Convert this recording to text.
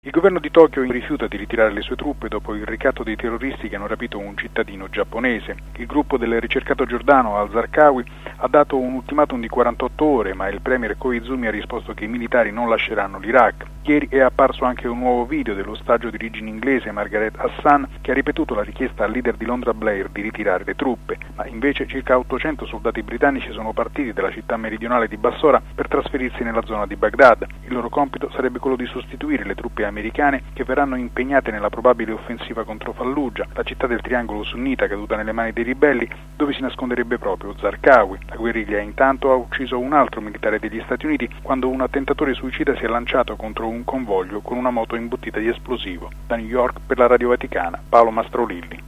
Il governo di Tokyo rifiuta di ritirare le sue truppe dopo il ricatto dei terroristi che hanno rapito un cittadino giapponese. Il gruppo del ricercato giordano al-Zarqawi ha dato un ultimatum di 48 ore, ma il premier Koizumi ha risposto che i militari non lasceranno l'Iraq. Ieri è apparso anche un nuovo video dell'ostaggio di origine inglese Margaret Hassan che ha ripetuto la richiesta al leader di Londra Blair di ritirare le truppe, ma invece circa 800 soldati britannici sono partiti dalla città meridionale di Bassora per trasferirsi nella zona di Baghdad. Il loro compito sarebbe quello di sostituire le truppe americane che verranno impegnate nella probabile offensiva contro Fallujah, la città del triangolo sunnita caduta nelle mani dei ribelli, dove si nasconderebbe proprio Zarqawi. La guerriglia intanto ha ucciso un altro militare degli Stati Uniti quando un attentatore suicida si è lanciato contro un convoglio con una moto imbottita di esplosivo. Da New York per la Radio Vaticana, Paolo Mastrolilli.